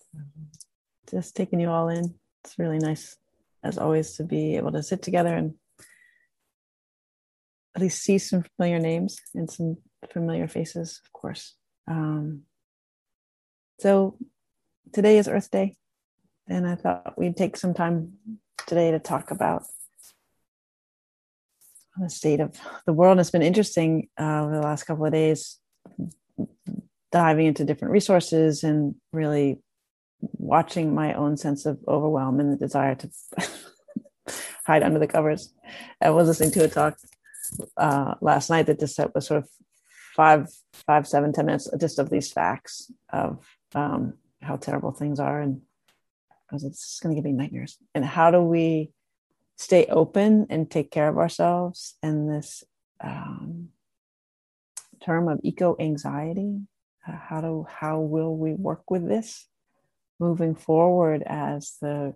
Just taking you all in. It's really nice, as always, to be able to sit together and at least see some familiar names and some familiar faces, of course. So today is Earth Day, and I thought we'd take some time today to talk about the state of the world. It's been interesting over the last couple of days, diving into different resources and really watching my own sense of overwhelm and the desire to hide under the covers. I was listening to a talk last night that just was sort of 10 minutes just of these facts of how terrible things are. And I was like, it's going to give me nightmares. And how do we stay open and take care of ourselves in this term of eco-anxiety? How will we work with this moving forward as the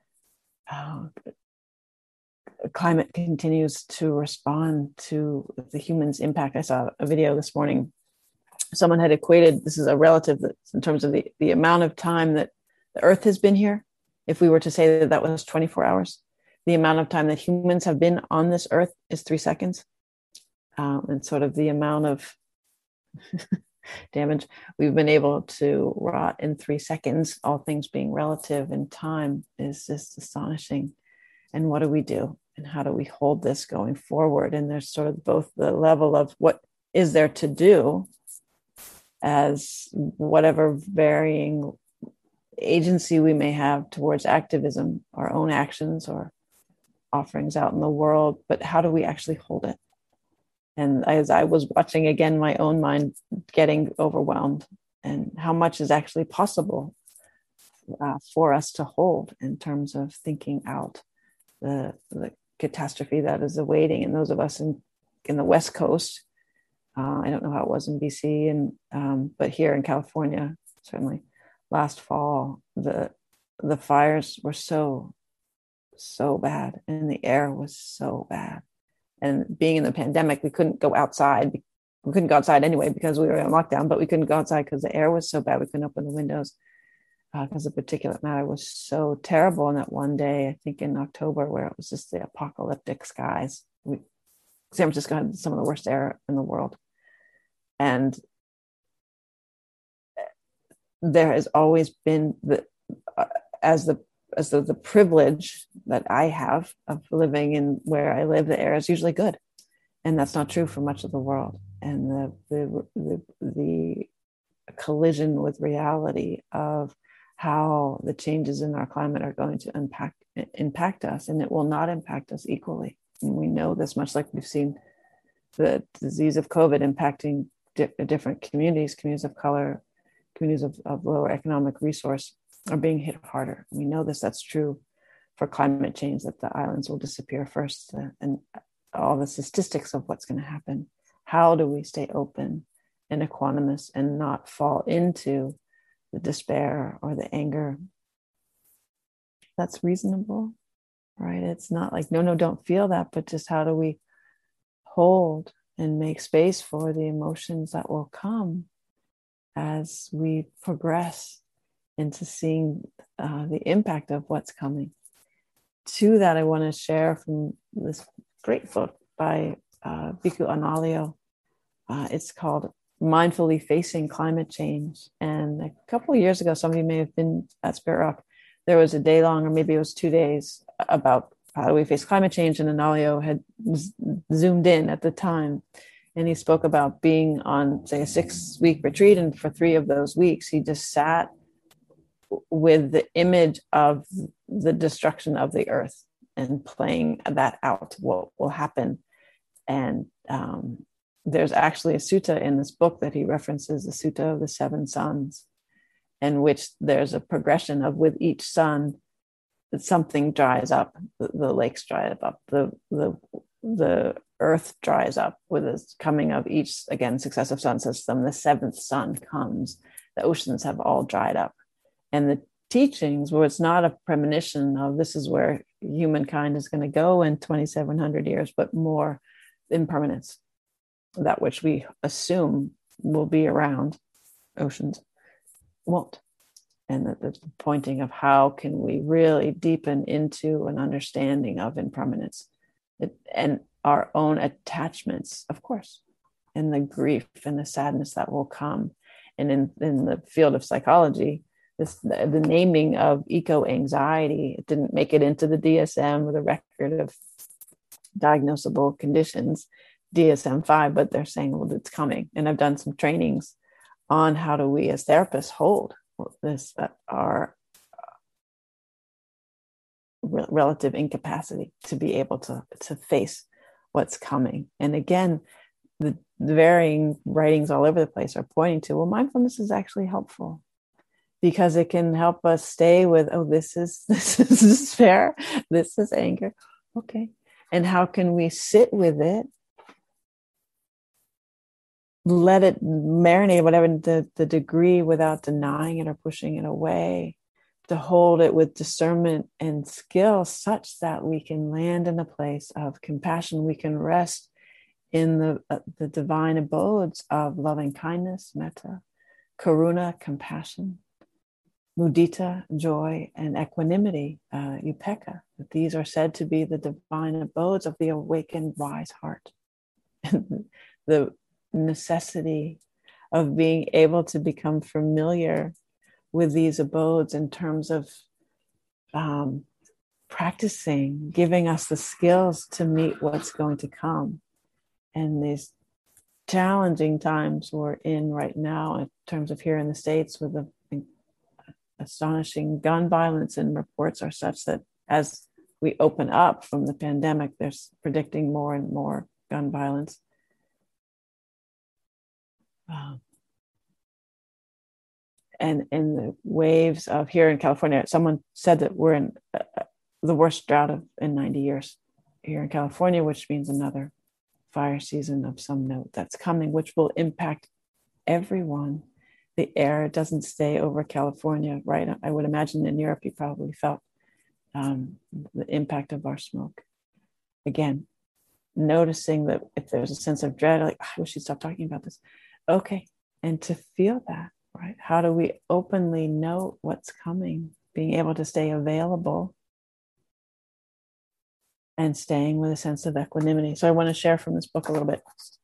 climate continues to respond to the human's impact? I saw a video this morning. Someone had equated, this is a relative in terms of the amount of time that the Earth has been here. If we were to say that was 24 hours, the amount of time that humans have been on this Earth is 3 seconds. And sort of the amount of damage we've been able to rot in 3 seconds, all things being relative in time, is just astonishing. And what do we do? And how do we hold this going forward? And there's sort of both the level of what is there to do as whatever varying agency we may have towards activism, our own actions or offerings out in the world, but how do we actually hold it? And as I was watching again, my own mind getting overwhelmed, and how much is actually possible for us to hold in terms of thinking out the catastrophe that is awaiting. And those of us in the West Coast, I don't know how it was in BC, and but here in California, certainly last fall, the fires were so bad, and the air was so bad. And being in the pandemic, we couldn't go outside. We couldn't go outside anyway because we were in lockdown, but we couldn't go outside because the air was so bad. We couldn't open the windows because the particulate matter was so terrible. And that one day, I think in October, where it was just the apocalyptic skies, San Francisco had some of the worst air in the world. And there has always been the privilege that I have of living in where I live, the air is usually good, and that's not true for much of the world. And the collision with reality of how the changes in our climate are going to impact us, and it will not impact us equally. And we know this, much like we've seen the disease of COVID impacting different communities of color, communities of lower economic resource are being hit harder. We know this, that's true for climate change, that the islands will disappear first, and all the statistics of what's going to happen. How do we stay open and equanimous and not fall into the despair or the anger? That's reasonable, right? It's not like, no, don't feel that, but just how do we hold and make space for the emotions that will come as we progress into seeing the impact of what's coming. To that, I want to share from this great book by Bhikkhu Analayo. It's called Mindfully Facing Climate Change. And a couple of years ago, somebody may have been at Spirit Rock, there was a day long, or maybe it was 2 days, about how do we face climate change. And Analayo had zoomed in at the time. And he spoke about being on, say, a 6-week retreat. And for 3 of those weeks, he just sat with the image of the destruction of the earth and playing that out, what will happen. And there's actually a sutta in this book that he references, the Sutta of the Seven Suns, in which there's a progression of, with each sun, something dries up, the lakes dry up, the earth dries up with the coming of each, again, successive sun system. The 7th sun comes, the oceans have all dried up. And the teachings, where it's not a premonition of this is where humankind is going to go in 2,700 years, but more impermanence, that which we assume will be around, oceans won't. and the pointing of how can we really deepen into an understanding of impermanence and our own attachments, of course, and the grief and the sadness that will come. And in the field of psychology, the naming of eco-anxiety, it didn't make it into the DSM with a record of diagnosable conditions, DSM-5, but they're saying, well, it's coming. And I've done some trainings on how do we as therapists hold this, our relative incapacity to be able to face what's coming. And again, the varying writings all over the place are pointing to, well, mindfulness is actually helpful because it can help us stay with, oh, this is despair, this is anger, okay, and how can we sit with it, let it marinate, whatever the degree, without denying it or pushing it away, to hold it with discernment and skill such that we can land in a place of compassion. We can rest in the divine abodes of loving kindness, metta, karuna, compassion, mudita, joy, and equanimity, upekkha. These are said to be the divine abodes of the awakened wise heart. The necessity of being able to become familiar with these abodes in terms of practicing, giving us the skills to meet what's going to come. And these challenging times we're in right now, in terms of here in the States, with the astonishing gun violence, and reports are such that as we open up from the pandemic, they're predicting more and more gun violence. And in the waves of here in California, someone said that we're in the worst drought in 90 years here in California, which means another fire season of some note that's coming, which will impact everyone. The air doesn't stay over California, right? I would imagine in Europe, you probably felt the impact of our smoke. Again, noticing that if there's a sense of dread, like, I wish you'd stop talking about this. Okay. And to feel that, right? How do we openly note what's coming? Being able to stay available and staying with a sense of equanimity. So I want to share from this book a little bit.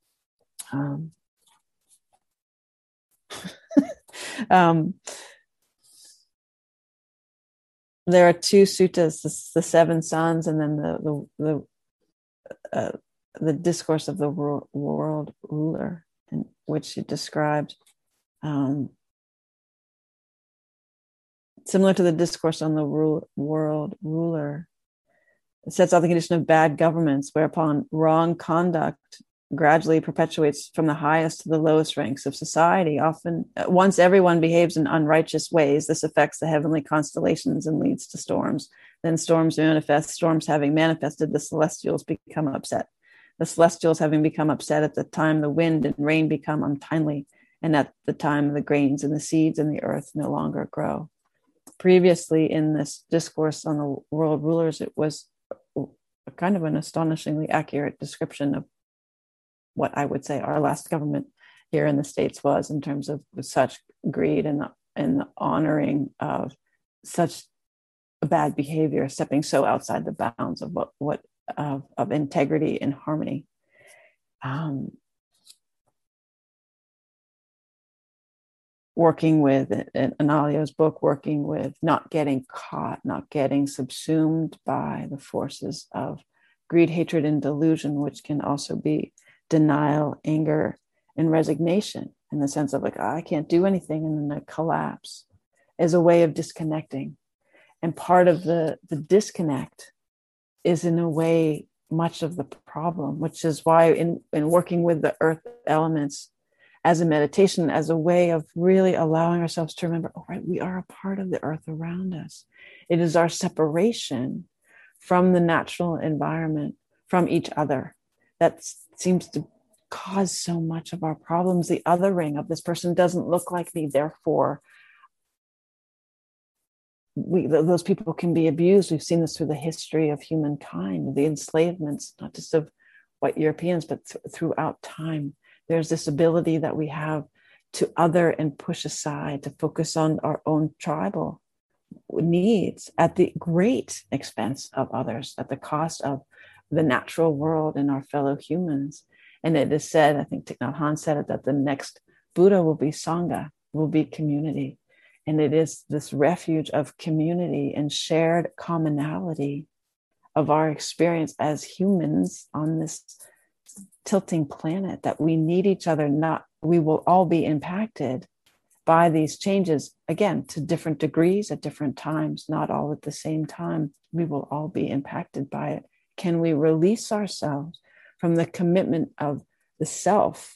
There are two suttas, the seven sons, and then the discourse of the world ruler, in which he described, similar to the discourse on the world ruler. It sets out the condition of bad governments, whereupon wrong conduct gradually perpetuates from the highest to the lowest ranks of society. Often, once everyone behaves in unrighteous ways, this affects the heavenly constellations and leads to storms. Then storms manifest. Storms having manifested, the celestials become upset. The celestials having become upset, at the time the wind and rain become untimely, and at the time the grains and the seeds and the earth no longer grow. Previously, in this discourse on the world rulers, it was kind of an astonishingly accurate description of what I would say our last government here in the States was, in terms of such greed and the honoring of such bad behavior, stepping so outside the bounds of what of integrity and harmony. Working with, in Anala's book, working with not getting caught, not getting subsumed by the forces of greed, hatred, and delusion, which can also be denial, anger, and resignation, in the sense of like, oh, I can't do anything, and then a collapse, as a way of disconnecting. And part of the disconnect is, in a way, much of the problem, which is why in working with the earth elements as a meditation, as a way of really allowing ourselves to remember, oh, right, we are a part of the earth around us. It is our separation from the natural environment, from each other, that seems to cause so much of our problems. The othering of, this person doesn't look like me, therefore those people can be abused. We've seen this through the history of humankind, the enslavements, not just of white Europeans, but throughout time. There's this ability that we have to other and push aside, to focus on our own tribal needs at the great expense of others, at the cost of the natural world and our fellow humans. And it is said, I think Thich Nhat Hanh said it, that the next Buddha will be Sangha, will be community. And it is this refuge of community and shared commonality of our experience as humans on this tilting planet, that we need each other. Not, we will all be impacted by these changes, again, to different degrees at different times, not all at the same time. We will all be impacted by it. Can we release ourselves from the commitment of the self?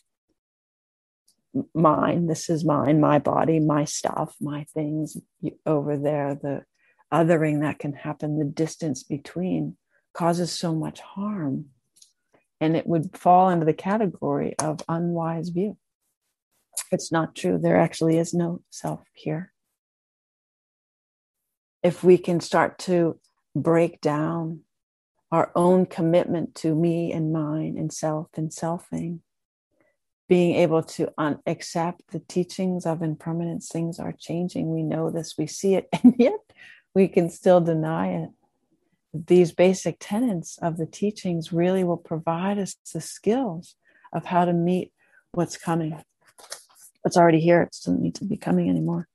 Mine, this is mine, my body, my stuff, my things over there, the othering that can happen, the distance between causes so much harm. And it would fall into the category of unwise view. It's not true. There actually is no self here. If we can start to break down our own commitment to me and mine and self and selfing, being able to accept the teachings of impermanence, things are changing. We know this, we see it, and yet we can still deny it. These basic tenets of the teachings really will provide us the skills of how to meet what's coming. It's already here. It doesn't need to be coming anymore.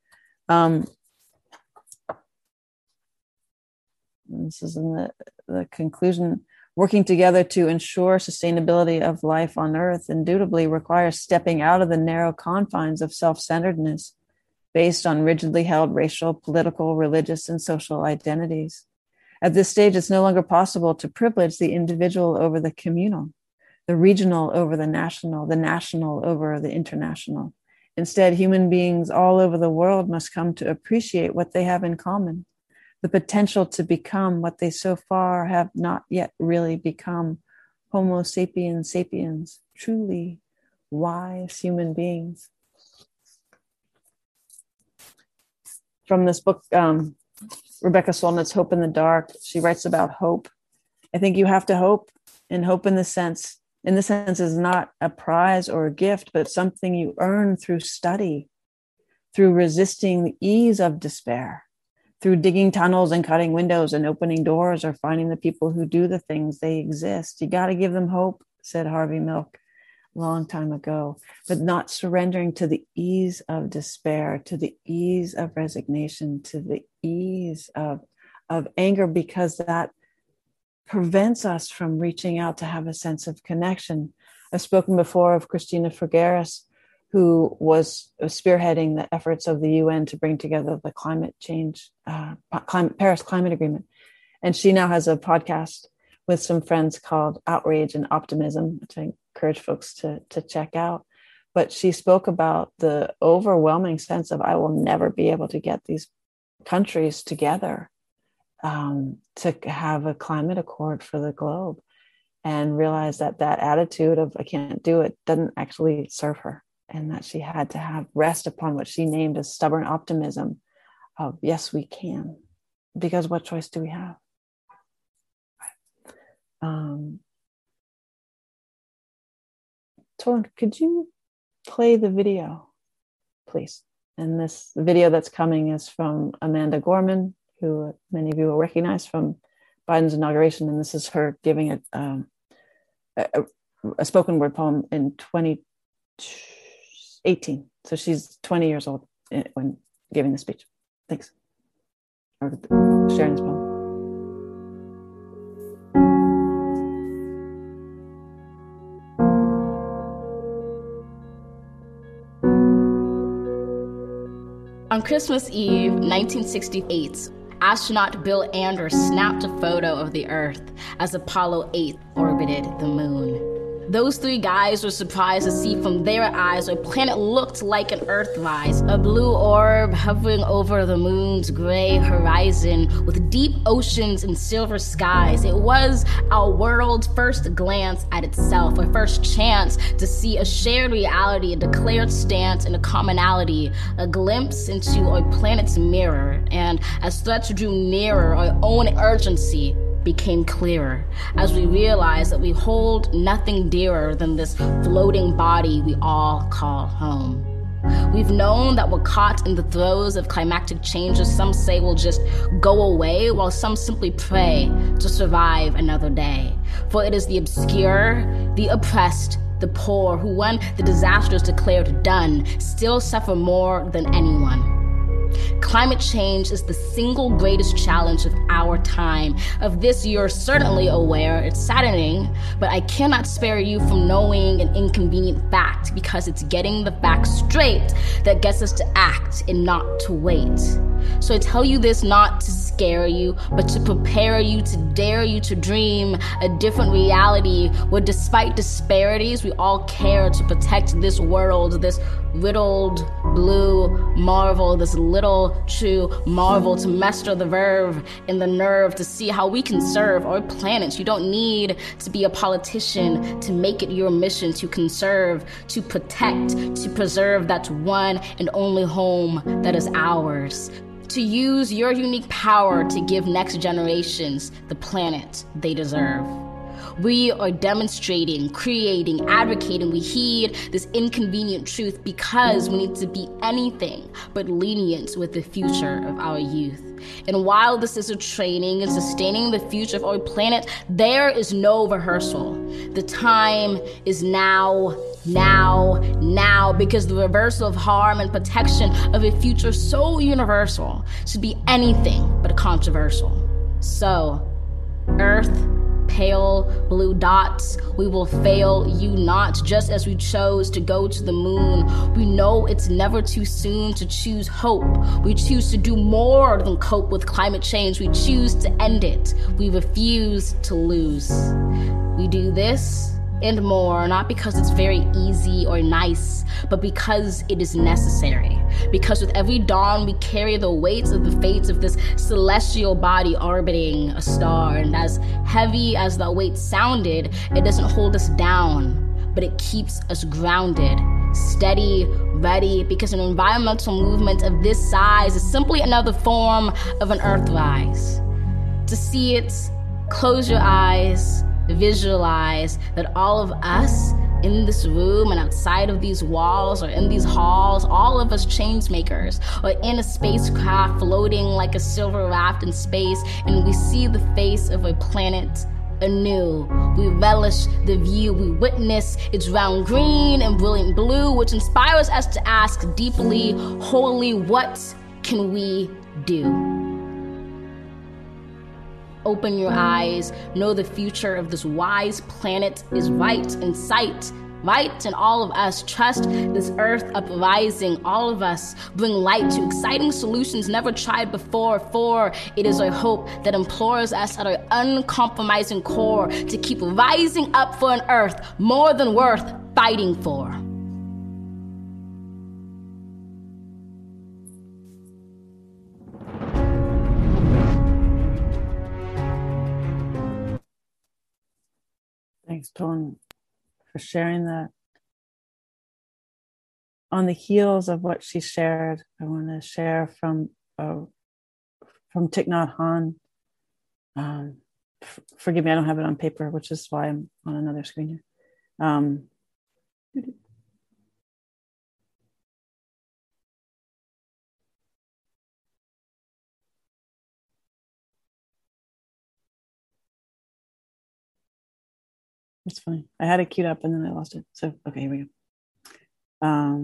This is in the conclusion. Working together to ensure sustainability of life on Earth indubitably requires stepping out of the narrow confines of self-centeredness based on rigidly held racial, political, religious, and social identities. At this stage, it's no longer possible to privilege the individual over the communal, the regional over the national over the international. Instead, human beings all over the world must come to appreciate what they have in common, the potential to become what they so far have not yet really become, Homo sapiens sapiens, truly wise human beings. From this book, Rebecca Solnit's Hope in the Dark, she writes about hope. I think you have to hope, and hope in this sense is not a prize or a gift, but something you earn through study, through resisting the ease of despair, through digging tunnels and cutting windows and opening doors, or finding the people who do the things. They exist. You got to give them hope, said Harvey Milk a long time ago, but not surrendering to the ease of despair, to the ease of resignation, to the ease of anger, because that prevents us from reaching out to have a sense of connection. I've spoken before of Christina Figueres, who was spearheading the efforts of the UN to bring together the climate change, Paris Climate Agreement. And she now has a podcast with some friends called Outrage and Optimism, which I encourage folks to check out. But she spoke about the overwhelming sense of, I will never be able to get these countries together to have a climate accord for the globe, and realize that attitude of, I can't do it, doesn't actually serve her. And that she had to have rest upon what she named as stubborn optimism of, yes, we can, because what choice do we have? Tolan, could you play the video, please? And this video that's coming is from Amanda Gorman, who many of you will recognize from Biden's inauguration. And this is her giving a spoken word poem in 2018. So she's 20 years old when giving the speech. Thanks. Or sharing this poem. On Christmas Eve, 1968, astronaut Bill Anders snapped a photo of the Earth as Apollo 8 orbited the moon. Those three guys were surprised to see from their eyes what a planet looked like an Earthrise, a blue orb hovering over the moon's gray horizon with deep oceans and silver skies. It was our world's first glance at itself, our first chance to see a shared reality, a declared stance, and a commonality, a glimpse into our planet's mirror. And as threats drew nearer, our own urgency became clearer as we realized that we hold nothing dearer than this floating body we all call home. We've known that we're caught in the throes of climactic changes some say will just go away, while some simply pray to survive another day. For it is the obscure, the oppressed, the poor who, when the disaster is declared done, still suffer more than anyone. Climate change is the single greatest challenge of our time. Of this, you're certainly aware. It's saddening, but I cannot spare you from knowing an inconvenient fact, because it's getting the facts straight that gets us to act and not to wait. So I tell you this not to scare you, but to prepare you, to dare you to dream a different reality where, despite disparities, we all care to protect this world, this riddled blue marvel, this little true marvel, to master the verve and the nerve to see how we can serve our planet. You don't need to be a politician to make it your mission to conserve, to protect, to preserve that one and only home that is ours. To use your unique power to give next generations the planet they deserve. We are demonstrating, creating, advocating. We heed this inconvenient truth because we need to be anything but lenient with the future of our youth. And while this is a training in sustaining the future of our planet, there is no rehearsal. The time is now, because the reversal of harm and protection of a future so universal should be anything but controversial. So, Earth, pale blue dots, we will fail you not. Just as we chose to go to the moon, we know it's never too soon to choose hope. We choose to do more than cope with climate change. We choose to end it. We refuse to lose. We do this and more, not because it's very easy or nice, but because it is necessary. Because with every dawn, we carry the weight of the fates of this celestial body orbiting a star. And as heavy as that weight sounded, it doesn't hold us down, but it keeps us grounded, steady, ready, because an environmental movement of this size is simply another form of an Earthrise. To see it, close your eyes, visualize that all of us in this room and outside of these walls or in these halls, all of us change makers, or in a spacecraft floating like a silver raft in space, and we see the face of a planet anew. We relish the view, we witness its round green and brilliant blue, which inspires us to ask deeply, wholly, what can we do? Open your eyes, know the future of this wise planet is right in sight, right in all of us. Trust this earth uprising, all of us bring light to exciting solutions never tried before, for it is our hope that implores us at our uncompromising core to keep rising up for an earth more than worth fighting for. Thanks, Toon, for sharing that. On the heels of what she shared, I want to share from Thich Nhat Hanh. Forgive me, I don't have it on paper, which is why I'm on another screen here. It's funny. I had it queued up and then I lost it. So, okay, here we go.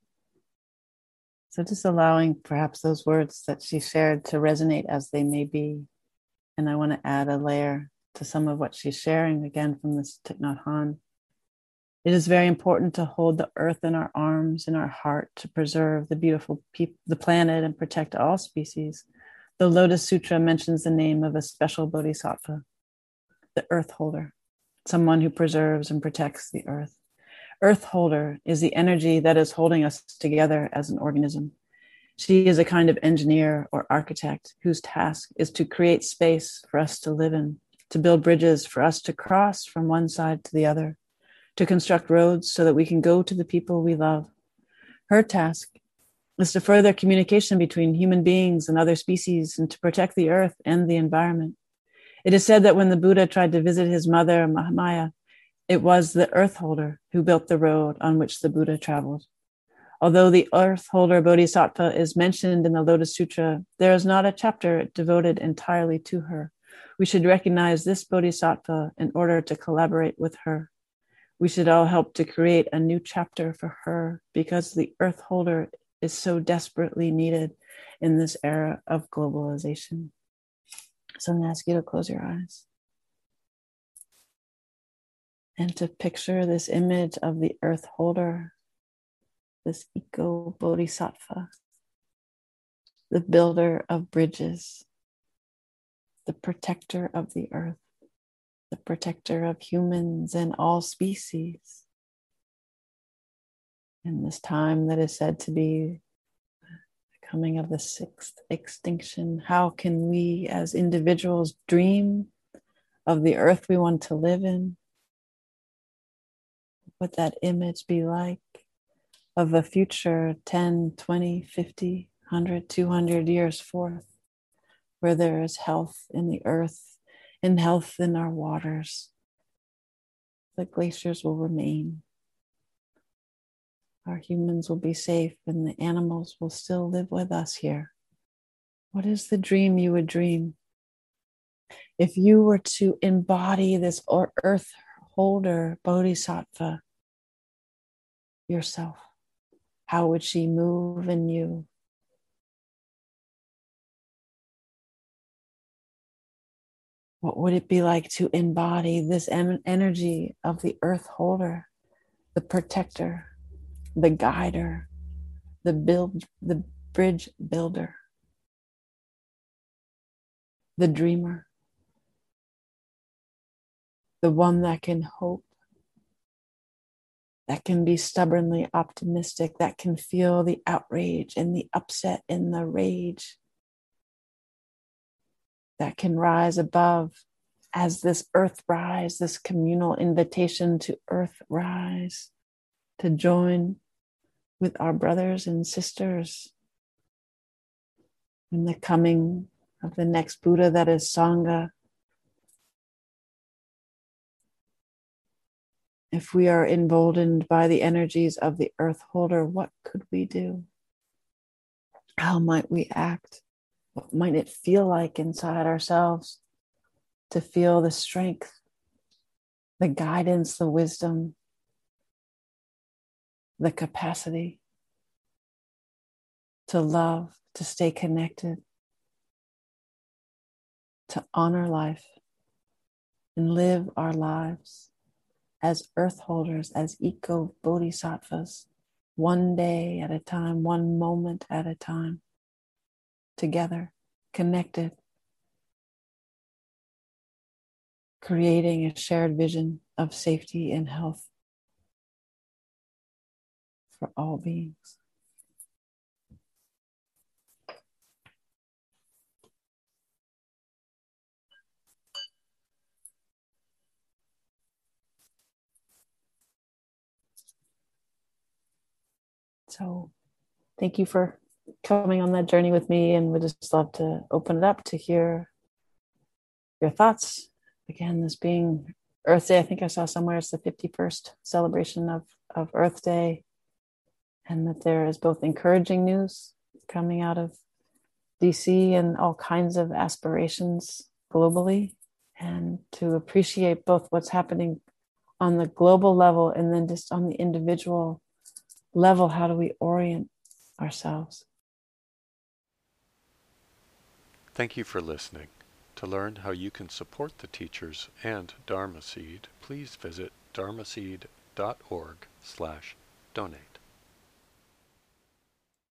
So just allowing perhaps those words that she shared to resonate as they may be. And I want to add a layer to some of what she's sharing, again, from this Thich Nhat Hanh. It is very important to hold the earth in our arms, in our heart, to preserve the beautiful the planet and protect all species. The Lotus Sutra mentions the name of a special bodhisattva, the earth holder, someone who preserves and protects the earth. Earth holder is the energy that is holding us together as an organism. She is a kind of engineer or architect whose task is to create space for us to live in, to build bridges for us to cross from one side to the other, to construct roads so that we can go to the people we love. Her task is to further communication between human beings and other species and to protect the earth and the environment. It is said that when the Buddha tried to visit his mother, Mahamaya, it was the earth holder who built the road on which the Buddha traveled. Although the Earth Holder Bodhisattva is mentioned in the Lotus Sutra, there is not a chapter devoted entirely to her. We should recognize this Bodhisattva in order to collaborate with her. We should all help to create a new chapter for her because the Earth Holder is so desperately needed in this era of globalization. So I'm going to ask you to close your eyes and to picture this image of the Earth Holder, this Eco Bodhisattva, the builder of bridges, the protector of the earth, the protector of humans and all species. In this time that is said to be the coming of the sixth extinction, how can we as individuals dream of the earth we want to live in? What would that image be like of a future 10, 20, 50, 100, 200 years forth, where there is health in the earth and health in our waters? The glaciers will remain. Our humans will be safe and the animals will still live with us here. What is the dream you would dream? If you were to embody this Earth Holder Bodhisattva yourself, how would she move in you? What would it be like to embody this energy of the Earth Holder, the protector, the guider, the bridge builder, the dreamer, the one that can hope, that can be stubbornly optimistic, that can feel the outrage and the upset and the rage, that can rise above as this earth rise, this communal invitation to earth rise, to join with our brothers and sisters in the coming of the next Buddha, that is Sangha. If we are emboldened by the energies of the Earth Holder, what could we do? How might we act? What might it feel like inside ourselves to feel the strength, the guidance, the wisdom, the capacity to love, to stay connected, to honor life and live our lives as earth holders, as eco bodhisattvas, one day at a time, one moment at a time, together, connected, creating a shared vision of safety and health for all beings. So thank you for coming on that journey with me, and we'd just love to open it up to hear your thoughts. Again, this being Earth Day, I think I saw somewhere it's the 51st celebration of Earth Day, and that there is both encouraging news coming out of DC and all kinds of aspirations globally, and to appreciate both what's happening on the global level and then just on the individual level. How do we orient ourselves? Thank you for listening. To learn how you can support the teachers and Dharma Seed, please visit dharmaseed.org/donate.